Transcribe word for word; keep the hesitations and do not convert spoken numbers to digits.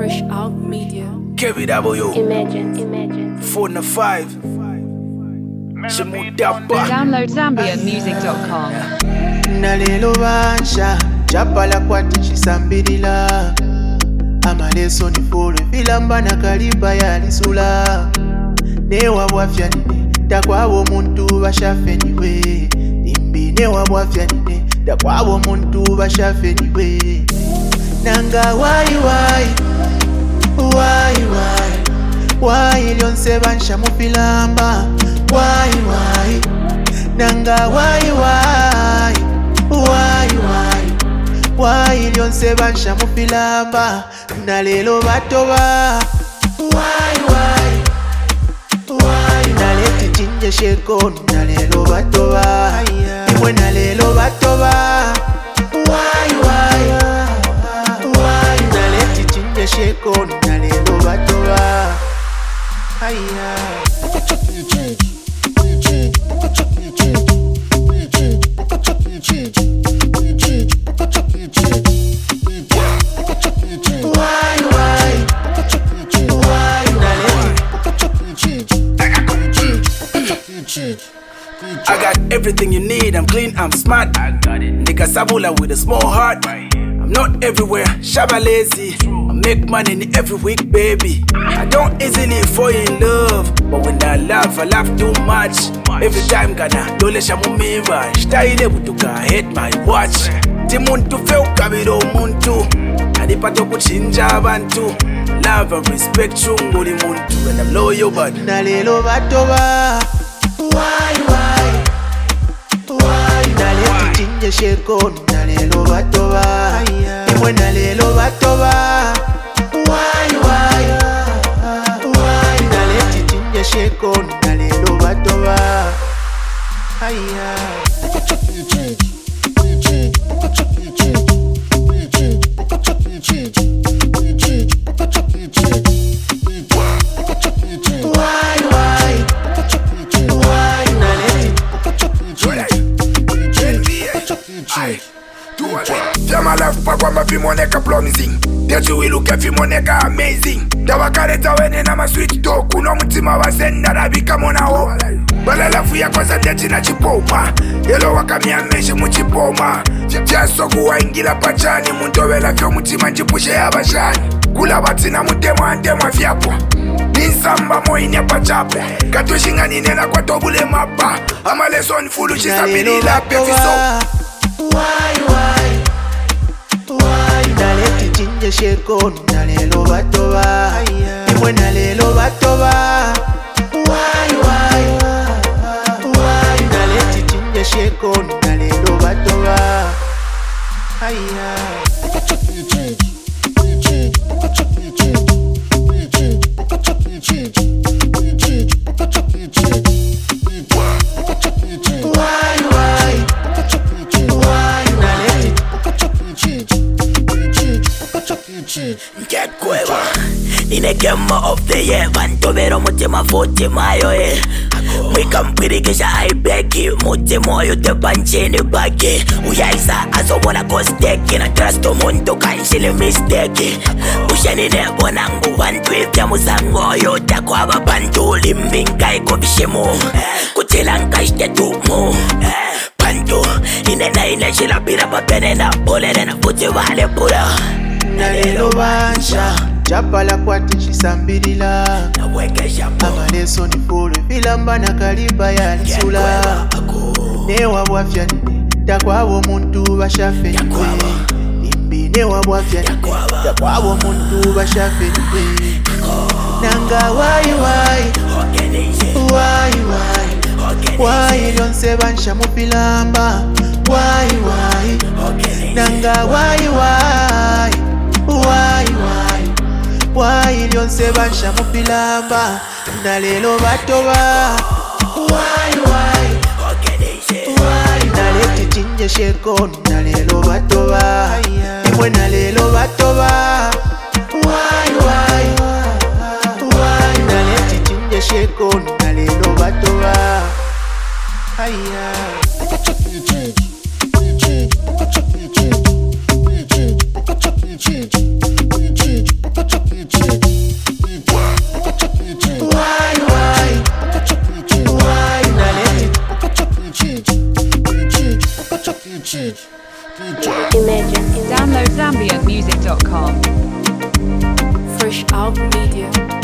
Fresh Out Media. K B W. Imagine, imagine. Four and five. Shemudapa. Download Zambian Music dot com. Nalelo bansha chapala kwati chisambirila amaleso ni fulu filamba na kaliba ya lisula newa bwafya nine takwabo muntu bashafe niwe imbi newa bwafya nine takwabo muntu bashafe niwe nanga wai wai wai wai wai lyonse bansha mufilamba wai wai nanga wai wai wai wai wai lyonse bansha mufilamba nalelo batoba wai wai wai naleti chinje sheko nalelo batoba imwe nalelo batoba wai wai wai naleti chinje sheko nalelo batoba aya I got everything you need, I'm clean, I'm smart. I got it. Nigga Sabula with a small heart. I'm not everywhere, shabba lazy. I make money every week, baby. I don't easily fall in love, but when I laugh, I laugh too much. Every time gana dole shamumiva, style butuka hate my watch. Timuntu feu kabiro muntu, adipato kuchinja abantu. Love and respect chunguli muntu, and I'm loyal but nalelo batoba. Why, why, why? Nalelo chinje sheko, nalelo batoba. Imwe nalelo batoba. Why, why, why? Nalelo chinje sheko, nalelo batoba. Aya. Fia my life pa kwa mafi moneka promising. Deju we look at moneka amazing. Tawakareta wene na ma switch to kuno mutima wa senda na bika mona ho. Bala lafu ya kwanza deji na chipoma. Yelo wakamia meshi muchipoma. Jaso kuwa ingila pachani muntowela fyo mutima njipushe ya bashani. Kula batina mutemo antema fyapwa. Ninsamba moini ya pachapo. Katushinga ninena kwa tobule mapa. Ama leson fulu chisabili la pefiso. Why, why, why? Naleti chinje sheko, nalelo batoba. Imwe nalelo batoba. Why, why, why? Naleti chinje sheko, nalelo batoba. Aya. Get cueva Nine game of the year Vanto vero mutima futi mayo eh Mwika mpirikisha haibeki Muti moyo te panchini baki Uyaisa aso wana kosteki Na trust omuntu kanshili mistake Ushanine bonangu Vantu ifya musango Yota kwa babantu Limbinka iko vishimu Kutila nkashte tumu Pantu Inena ina shila pira papene na Polene na futi vale pura Nalelo bansha chapala kwati chisambirila amaleso ni fulu filamba na kaliba ya lisula newa bwafya nine takwabo muntu bashafe niwe imbi newa bwafya nine takwabo muntu bashafe niwe nanga wai wai wai wai wai lyonse bansha mufilamba wai wai nanga wai wai why, why, why lyonse bansha mufilamba nalelo batoba why, why, why naleti chinje sheko nalelo batoba imwe nalelo batoba why, why, why naleti chinje sheko nalelo batoba aya. Chuck Teach. Teach. Download Zambian Music dot com. Fresh Out Media.